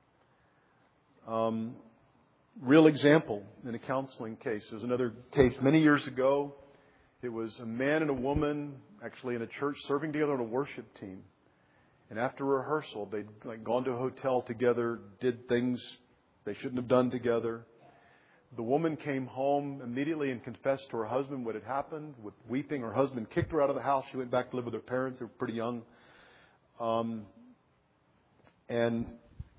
Real example in a counseling case. There was another case many years ago. It was a man and a woman actually in a church serving together on a worship team. And after rehearsal, they'd gone to a hotel together, did things they shouldn't have done together. The woman came home immediately and confessed to her husband what had happened. With weeping, her husband kicked her out of the house. She went back to live with her parents. They were pretty young. And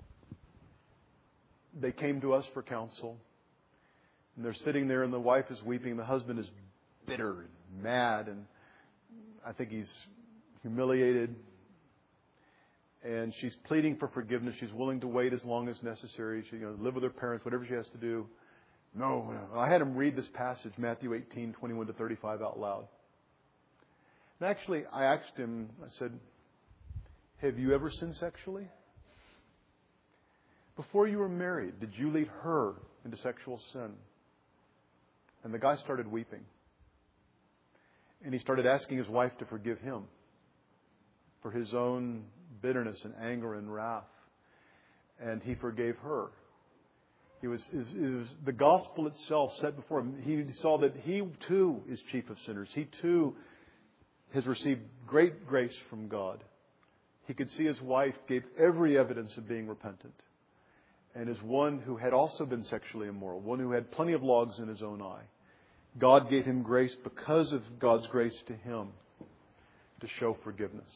they came to us for counsel. And they're sitting there and the wife is weeping. The husband is bitter and mad. And I think he's humiliated. And she's pleading for forgiveness. She's willing to wait as long as necessary. She live with her parents, whatever she has to do. No. I had him read this passage, Matthew 18:21-35 out loud. And actually, I asked him, I said, have you ever sinned sexually? Before you were married, did you lead her into sexual sin? And the guy started weeping. And he started asking his wife to forgive him for his own bitterness and anger and wrath. And he forgave her. It was the gospel itself set before him. He saw that he too is chief of sinners. He too has received great grace from God. he could see his wife gave every evidence of being repentant. And as one who had also been sexually immoral, one who had plenty of logs in his own eye, God gave him grace because of God's grace to him to show forgiveness.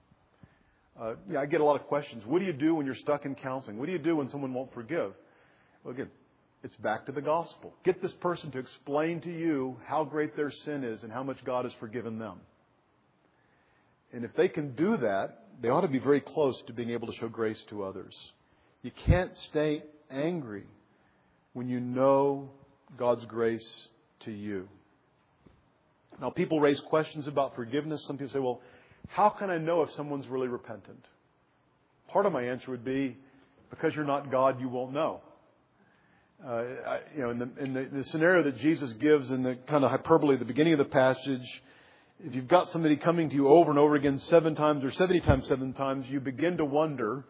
I get a lot of questions. What do you do when you're stuck in counseling? What do you do when someone won't forgive? Well, again, it's back to the gospel. Get this person to explain to you how great their sin is and how much God has forgiven them. And if they can do that, they ought to be very close to being able to show grace to others. You can't stay angry when you know God's grace to you. Now, people raise questions about forgiveness. Some people say, well, how can I know if someone's really repentant? Part of my answer would be, because you're not God, you won't know. In the scenario that Jesus gives in the kind of hyperbole at the beginning of the passage, if you've got somebody coming to you over and over again 7 times or 70 times 7 times, you begin to wonder.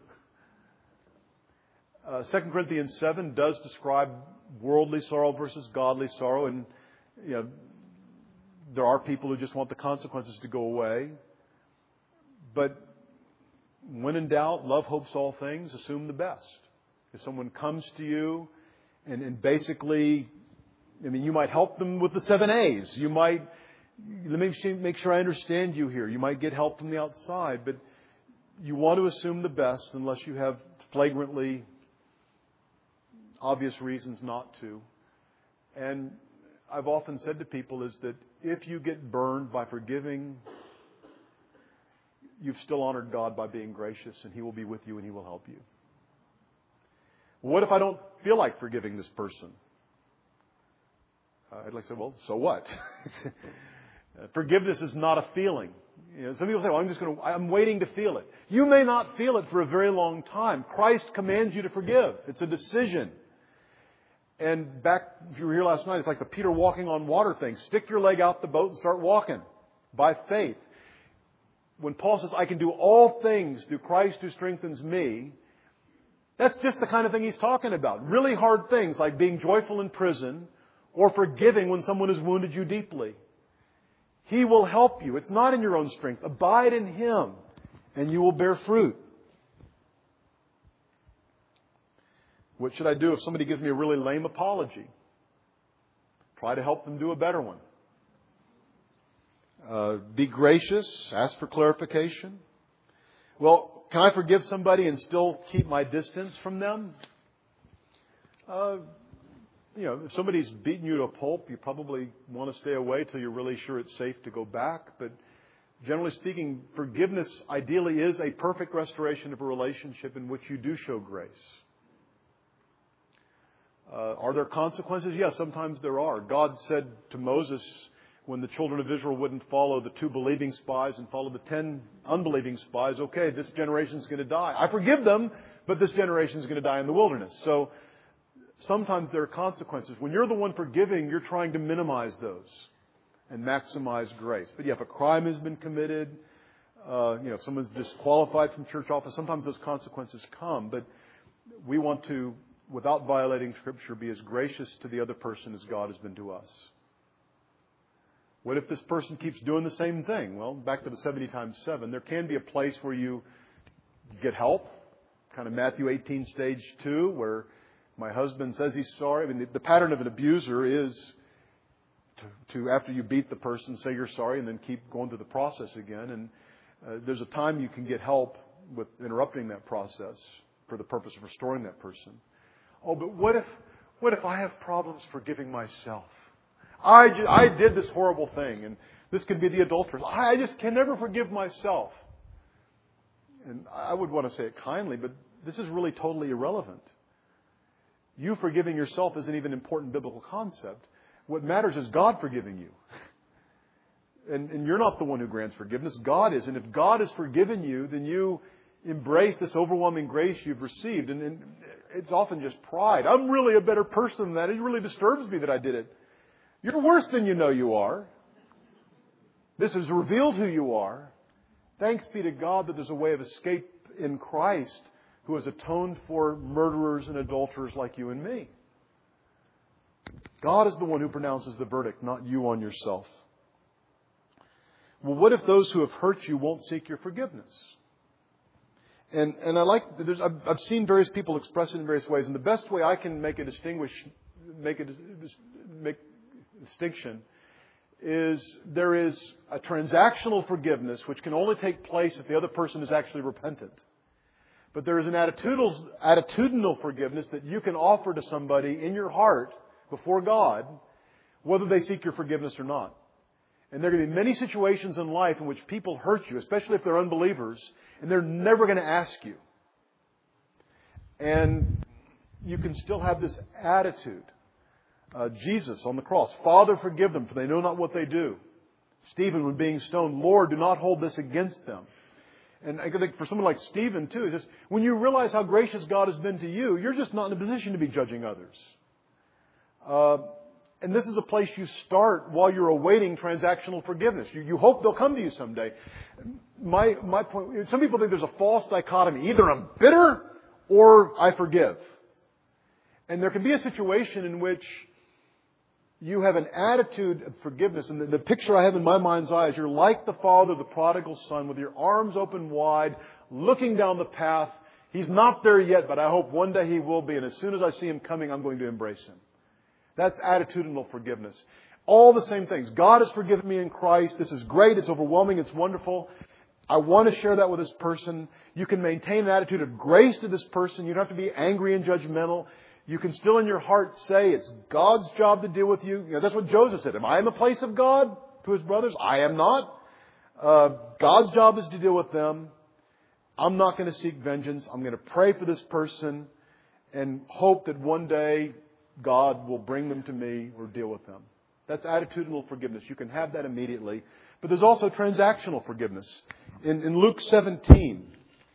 2 Corinthians 7 does describe worldly sorrow versus godly sorrow. And there are people who just want the consequences to go away. But when in doubt, love hopes all things, assume the best. If someone comes to you and basically, you might help them with the 7 A's. You might, let me make sure I understand you here. You might get help from the outside, but you want to assume the best unless you have flagrantly obvious reasons not to. And I've often said to people is that if you get burned by forgiving, you've still honored God by being gracious, and He will be with you and He will help you. What if I don't feel like forgiving this person? I'd like to say, well, so what? Forgiveness is not a feeling. Some people say, well, I'm waiting to feel it. You may not feel it for a very long time. Christ commands you to forgive. It's a decision. And back, if you were here last night, it's like the Peter walking on water thing. Stick your leg out the boat and start walking by faith. When Paul says, I can do all things through Christ who strengthens me, that's just the kind of thing he's talking about. Really hard things like being joyful in prison or forgiving when someone has wounded you deeply. He will help you. It's not in your own strength. Abide in Him and you will bear fruit. What should I do if somebody gives me a really lame apology? Try to help them do a better one. Be gracious. Ask for clarification. Well, can I forgive somebody and still keep my distance from them? If somebody's beaten you to a pulp, you probably want to stay away till you're really sure it's safe to go back. But generally speaking, forgiveness ideally is a perfect restoration of a relationship in which you do show grace. Are there consequences? Yes, sometimes there are. God said to Moses, when the children of Israel wouldn't follow the 2 believing spies and follow the 10 unbelieving spies, okay, this generation's going to die. I forgive them, but this generation's going to die in the wilderness. So sometimes there are consequences. When you're the one forgiving, you're trying to minimize those and maximize grace. But if a crime has been committed, if someone's disqualified from church office, sometimes those consequences come. But we want to, without violating Scripture, be as gracious to the other person as God has been to us. What if this person keeps doing the same thing? Well, back to the 70 times 7. There can be a place where you get help, kind of Matthew 18 stage 2, where my husband says he's sorry. The pattern of an abuser is to after you beat the person, say you're sorry and then keep going through the process again. And there's a time you can get help with interrupting that process for the purpose of restoring that person. Oh, but what if I have problems forgiving myself? I did this horrible thing, and this could be the adulteress. I just can never forgive myself. And I would want to say it kindly, but this is really totally irrelevant. You forgiving yourself isn't even an important biblical concept. What matters is God forgiving you. And you're not the one who grants forgiveness. God is. And if God has forgiven you, then you embrace this overwhelming grace you've received. And it's often just pride. I'm really a better person than that. It really disturbs me that I did it. You're worse than you know you are. This has revealed who you are. Thanks be to God that there's a way of escape in Christ, who has atoned for murderers and adulterers like you and me. God is the one who pronounces the verdict, not you on yourself. Well, what if those who have hurt you won't seek your forgiveness? And I like, I've seen various people express it in various ways, and the best way I can make a distinction is there is a transactional forgiveness which can only take place if the other person is actually repentant. But there is an attitudinal forgiveness that you can offer to somebody in your heart before God, whether they seek your forgiveness or not. And there are going to be many situations in life in which people hurt you, especially if they're unbelievers, and they're never going to ask you. And you can still have this attitude. Jesus on the cross, Father, forgive them, for they know not what they do. Stephen, when being stoned, Lord, do not hold this against them. And I think for someone like Stephen, too, it's just when you realize how gracious God has been to you, you're just not in a position to be judging others. And this is a place you start while you're awaiting transactional forgiveness. You hope they'll come to you someday. My point, some people think there's a false dichotomy. Either I'm bitter or I forgive. And there can be a situation in which you have an attitude of forgiveness. And the picture I have in my mind's eye is you're like the father, the prodigal son, with your arms open wide, looking down the path. He's not there yet, but I hope one day he will be. And as soon as I see him coming, I'm going to embrace him. That's attitudinal forgiveness. All the same things. God has forgiven me in Christ. This is great. It's overwhelming. It's wonderful. I want to share that with this person. You can maintain an attitude of grace to this person. You don't have to be angry and judgmental. You can still in your heart say it's God's job to deal with you. That's what Joseph said. Am I in the place of God to his brothers? I am not. God's job is to deal with them. I'm not going to seek vengeance. I'm going to pray for this person and hope that one day God will bring them to me or deal with them. That's attitudinal forgiveness. You can have that immediately. But there's also transactional forgiveness. In Luke 17,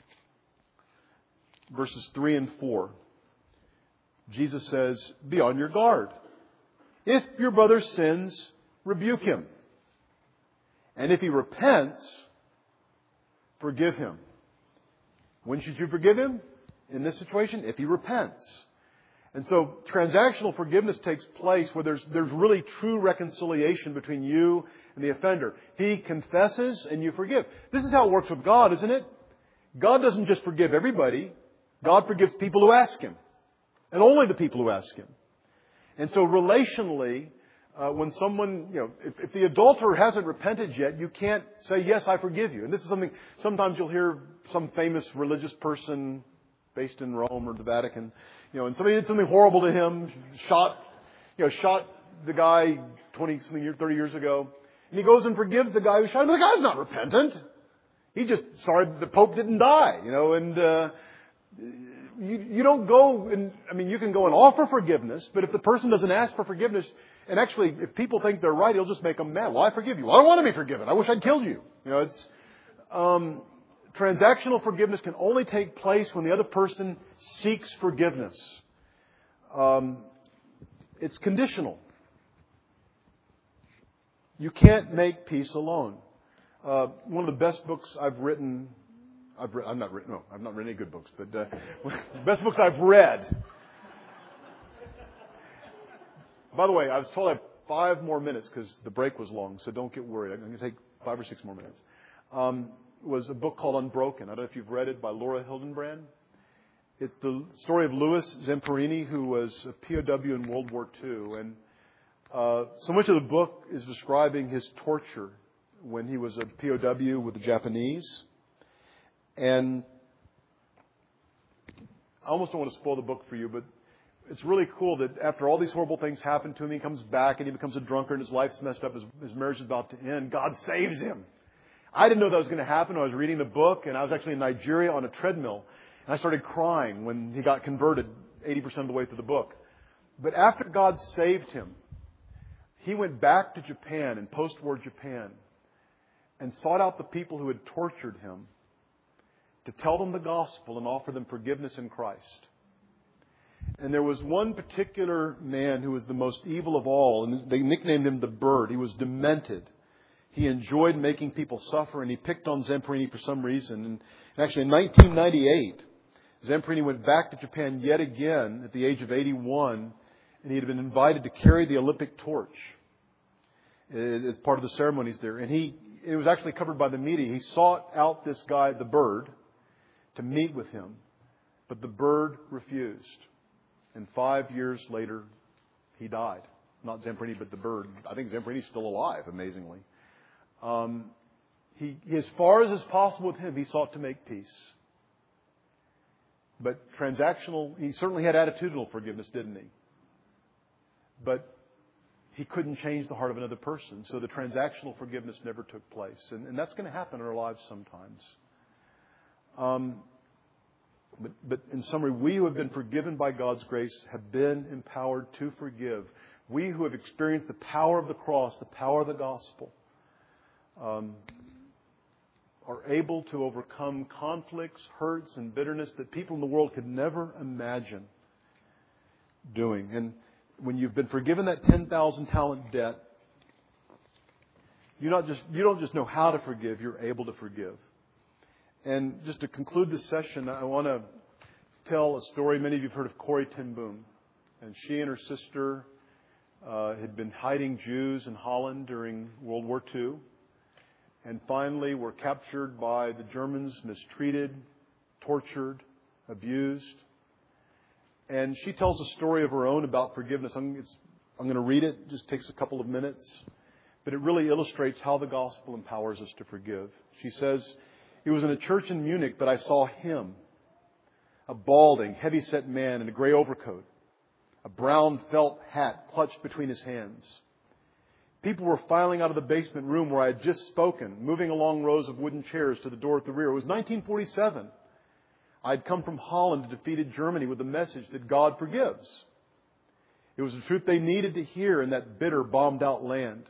verses 3 and 4, Jesus says, be on your guard. If your brother sins, rebuke him. And if he repents, forgive him. When should you forgive him? In this situation, if he repents. And so transactional forgiveness takes place where there's really true reconciliation between you and the offender. He confesses and you forgive. This is how it works with God, isn't it? God doesn't just forgive everybody. God forgives people who ask Him. And only the people who ask Him. And so relationally, when someone, if the adulterer hasn't repented yet, you can't say, yes, I forgive you. And this is something, sometimes you'll hear some famous religious person based in Rome or the Vatican, and somebody did something horrible to him, shot the guy 20-something years, 30 years ago. And he goes and forgives the guy who shot him. The guy's not repentant. He just sorry the Pope didn't die, and you don't go and, you can go and offer forgiveness, but if the person doesn't ask for forgiveness, and actually, if people think they're right, he'll just make them mad. Well, I forgive you. Well, I don't want to be forgiven. I wish I'd killed you. Transactional forgiveness can only take place when the other person seeks forgiveness. It's conditional. You can't make peace alone. One of the best books I've not written any good books, but the best books I've read. By the way, I was told I have 5 more minutes because the break was long, so don't get worried. I'm going to take 5 or 6 more minutes. Was a book called Unbroken. I don't know if you've read it, by Laura Hildenbrand. It's the story of Louis Zamperini, who was a POW in World War II. And so much of the book is describing his torture when he was a POW with the Japanese. And I almost don't want to spoil the book for you, but it's really cool that after all these horrible things happen to him, he comes back and he becomes a drunkard and his life's messed up, his marriage is about to end. God saves him. I didn't know that was going to happen. I was reading the book, and I was actually in Nigeria on a treadmill, and I started crying when he got converted 80% of the way through the book. But after God saved him, he went back to Japan, in post-war Japan, and sought out the people who had tortured him to tell them the gospel and offer them forgiveness in Christ. And there was one particular man who was the most evil of all, and they nicknamed him the Bird. He was demented. He enjoyed making people suffer, and he picked on Zamperini for some reason. And actually, in 1998, Zamperini went back to Japan yet again at the age of 81, and he had been invited to carry the Olympic torch as part of the ceremonies there. And it was actually covered by the media. He sought out this guy, the Bird, to meet with him. But the bird refused. And 5 years later, he died. Not Zamperini, but the bird. I think Zamperini's still alive, amazingly. As far as is possible with him, he sought to make peace. But he certainly had attitudinal forgiveness, didn't he? But he couldn't change the heart of another person. So the transactional forgiveness never took place. And that's going to happen in our lives sometimes. But in summary, we who have been forgiven by God's grace have been empowered to forgive. We who have experienced the power of the cross, the power of the gospel, are able to overcome conflicts, hurts, and bitterness that people in the world could never imagine doing. And when you've been forgiven that 10,000 talent debt, you don't just know how to forgive, you're able to forgive. And just to conclude this session, I want to tell a story. Many of you have heard of Corrie ten Boom. And she and her sister had been hiding Jews in Holland during World War II. And finally were captured by the Germans, mistreated, tortured, abused. And she tells a story of her own about forgiveness. I'm going to read it. It just takes a couple of minutes. But it really illustrates how the gospel empowers us to forgive. She says, "It was in a church in Munich that I saw him, a balding, heavy-set man in a gray overcoat, a brown felt hat clutched between his hands. People were filing out of the basement room where I had just spoken, moving along rows of wooden chairs to the door at the rear. It was 1947. I had come from Holland to defeated Germany with the message that God forgives. It was the truth they needed to hear in that bitter, bombed-out land.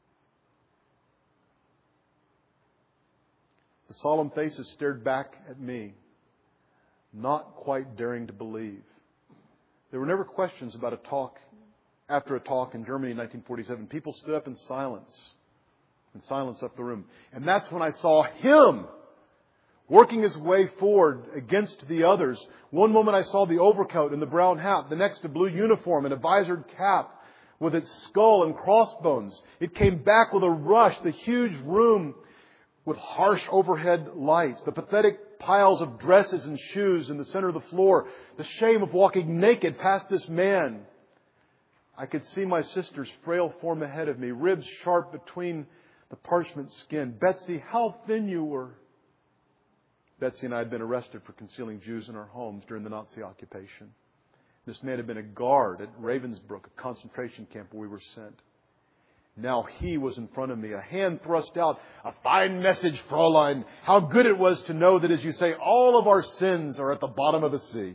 The solemn faces stared back at me, not quite daring to believe. There were never questions about after a talk in Germany in 1947. People stood up in silence left the room. And that's when I saw him working his way forward against the others. One moment I saw the overcoat and the brown hat. The next a blue uniform and a visored cap with its skull and crossbones. It came back with a rush. The huge room with harsh overhead lights. The pathetic piles of dresses and shoes in the center of the floor. The shame of walking naked past this man. I could see my sister's frail form ahead of me, ribs sharp between the parchment skin. "Betsy, how thin you were." Betsy and I had been arrested for concealing Jews in our homes during the Nazi occupation. This man had been a guard at Ravensbrück, a concentration camp where we were sent. Now he was in front of me, a hand thrust out. "A fine message, Fräulein. How good it was to know that, as you say, all of our sins are at the bottom of the sea."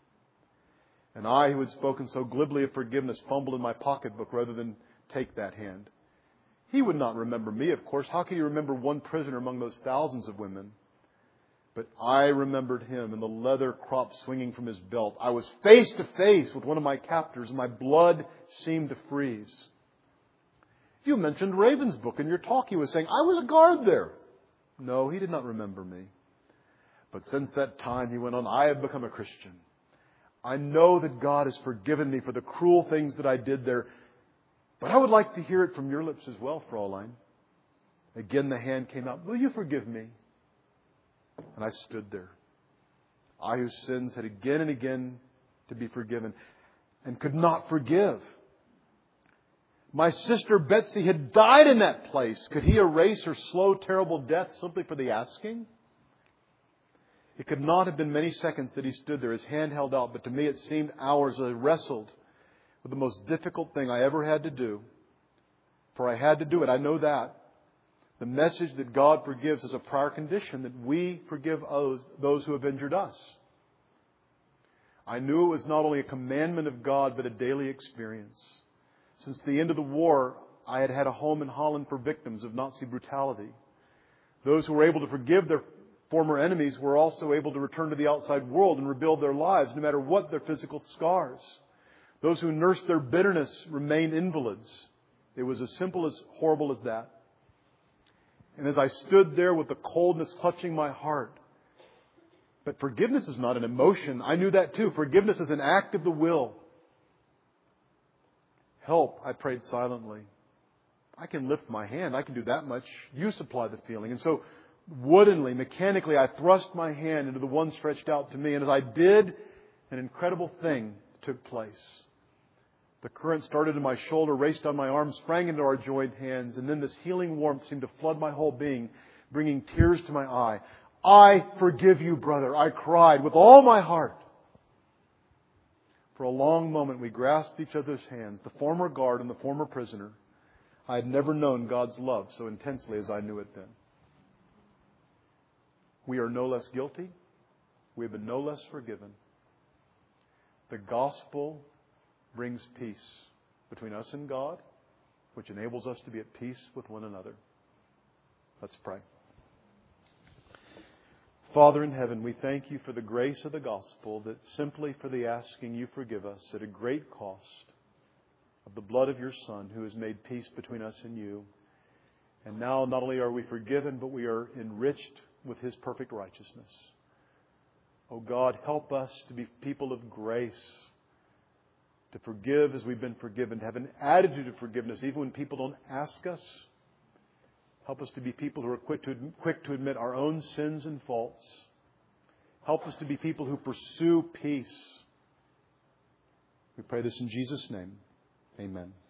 And I, who had spoken so glibly of forgiveness, fumbled in my pocketbook rather than take that hand. He would not remember me, of course. How could he remember one prisoner among those thousands of women? But I remembered him and the leather crop swinging from his belt. I was face to face with one of my captors, and my blood seemed to freeze. "You mentioned Ravensbrück in your talk," he was saying. "I was a guard there." No, he did not remember me. "But since that time," he went on, "I have become a Christian. I know that God has forgiven me for the cruel things that I did there. But I would like to hear it from your lips as well, Fräulein." Again the hand came out. "Will you forgive me?" And I stood there. I, whose sins had again and again to be forgiven, and could not forgive. My sister Betsy had died in that place. Could he erase her slow, terrible death simply for the asking? It could not have been many seconds that he stood there, his hand held out, but to me it seemed hours. I wrestled with the most difficult thing I ever had to do. For I had to do it, I know that. The message that God forgives is a prior condition, that we forgive those who have injured us. I knew it was not only a commandment of God, but a daily experience. Since the end of the war, I had had a home in Holland for victims of Nazi brutality. Those who were able to forgive their former enemies were also able to return to the outside world and rebuild their lives, no matter what their physical scars. Those who nursed their bitterness remained invalids. It was as simple as horrible as that. And as I stood there with the coldness clutching my heart, but forgiveness is not an emotion. I knew that too. Forgiveness is an act of the will. "Help," I prayed silently. "I can lift my hand. I can do that much. You supply the feeling." And so woodenly, mechanically, I thrust my hand into the one stretched out to me. And as I did, an incredible thing took place. The current started in my shoulder, raced down my arm, sprang into our joined hands, and then this healing warmth seemed to flood my whole being, bringing tears to my eye. I forgive you, brother, I cried with all my heart. For a long moment we grasped each other's hands, the former guard and the former prisoner. I had never known God's love so intensely as I knew it then. We are no less guilty. We have been no less forgiven. The gospel brings peace between us and God, which enables us to be at peace with one another. Let's pray. Father in heaven, we thank you for the grace of the gospel, that simply for the asking you forgive us at a great cost of the blood of your Son, who has made peace between us and you. And now not only are we forgiven, but we are enriched with His perfect righteousness. Oh God, help us to be people of grace, to forgive as we've been forgiven, to have an attitude of forgiveness even when people don't ask us. Help us to be people who are quick to admit our own sins and faults. Help us to be people who pursue peace. We pray this in Jesus' name. Amen.